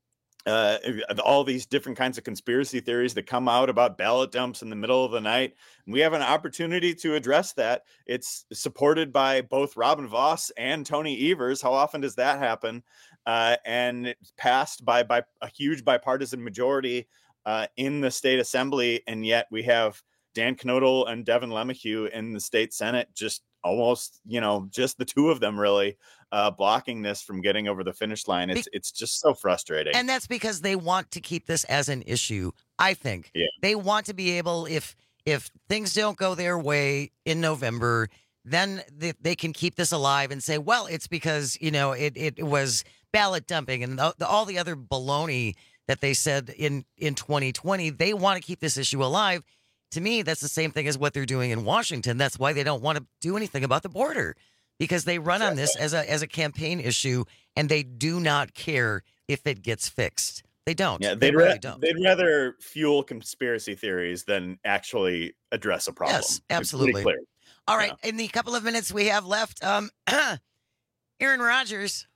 uh, all these different kinds of conspiracy theories that come out about ballot dumps in the middle of the night. And we have an opportunity to address that. It's supported by both Robin Voss and Tony Evers. How often does that happen? Uh, and it's passed by, by a huge bipartisan majority uh, in the state assembly. And yet we have Dan Knodel and Devin Lemahue in the state Senate, just almost, you know, just the two of them really uh, blocking this from getting over the finish line. It's it's just so frustrating.
And that's because they want to keep this as an issue. I think yeah. they want to be able, if if things don't go their way in November, then they, they can keep this alive and say, well, it's because, you know, it, it was ballot dumping and the, the, all the other baloney that they said in, in twenty twenty. They want to keep this issue alive. To me, that's the same thing as what they're doing in Washington. That's why they don't want to do anything about the border, because they run on this as a as a campaign issue, and they do not care if it gets fixed. They don't.
Yeah,
they
they'd,
really
ra-
don't.
They'd rather fuel conspiracy theories than actually address a problem.
Yes, absolutely.
It's pretty clear.
All right, yeah. In the couple of minutes we have left, um, Aaron Rodgers,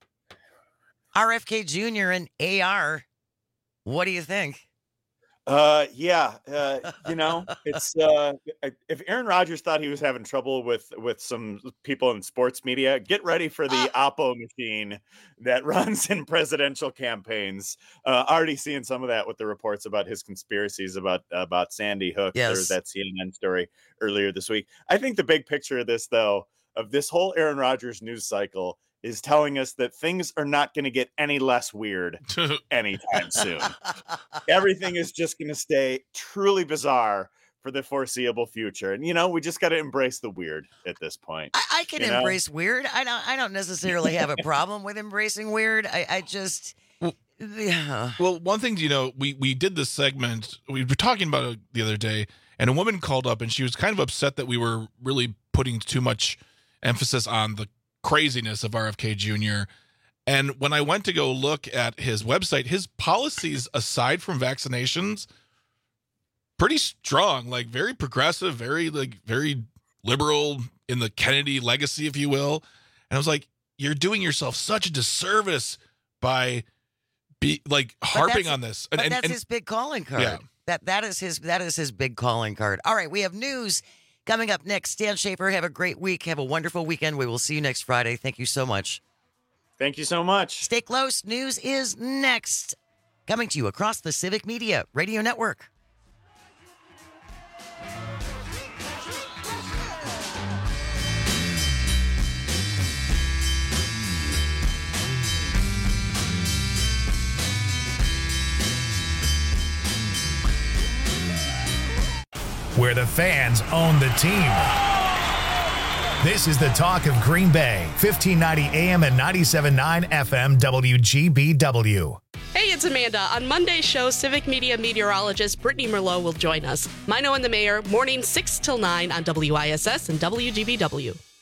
R F K Junior, and A R. What do you think?
Uh, yeah, uh, you know, it's uh, if Aaron Rodgers thought he was having trouble with with some people in sports media, get ready for the uh, Oppo machine that runs in presidential campaigns. Uh, already seeing some of that with the reports about his conspiracies about about Sandy Hook.
Yes.
There was that C N N story earlier this week. I think the big picture of this, though, of this whole Aaron Rodgers news cycle, is telling us that things are not going to get any less weird anytime soon. Everything is just going to stay truly bizarre for the foreseeable future. And, you know, we just got to embrace the weird at this point.
I, I can
you know?
embrace weird. I don't I don't necessarily have a problem with embracing weird. I, I just...
Well,
yeah.
well, one thing, you know, we, we did this segment, we were talking about it the other day, and a woman called up and she was kind of upset that we were really putting too much emphasis on the craziness of R F K Junior And when I went to go look at his website, his policies, aside from vaccinations, pretty strong, like very progressive, very like very liberal in the Kennedy legacy, if you will. And I was like, you're doing yourself such a disservice by be like harping on this. And,
but
and,
that's
and,
his big calling card.
Yeah.
That that is his that is his big calling card. All right, we have news coming up next. Dan Schaefer, have a great week. Have a wonderful weekend. We will see you next Friday. Thank you so much.
Thank you so much.
Stay close. News is next. Coming to you across the Civic Media Radio Network.
Where the fans own the team. This is the talk of Green Bay, fifteen ninety A M and ninety-seven point nine F M W G B W.
Hey, it's Amanda. On Monday's show, Civic Media meteorologist Brittany Merlot will join us. Mino and the Mayor, morning six till nine on W I S S and W G B W.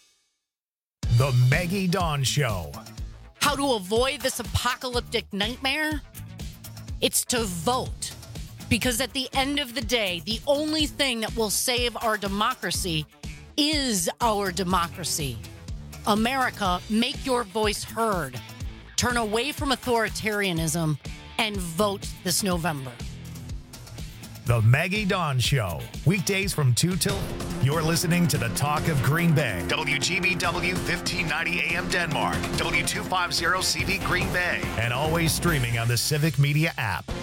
The Maggie Dawn Show.
How to avoid this apocalyptic nightmare? It's to vote. Because at the end of the day, the only thing that will save our democracy is our democracy. America, make your voice heard. Turn away from authoritarianism and vote this November.
The Maggie Dawn Show. Weekdays from two till... You're listening to the Talk of Green Bay. W G B W fifteen ninety A M Denmark. W two fifty C V Green Bay. And always streaming on the Civic Media app.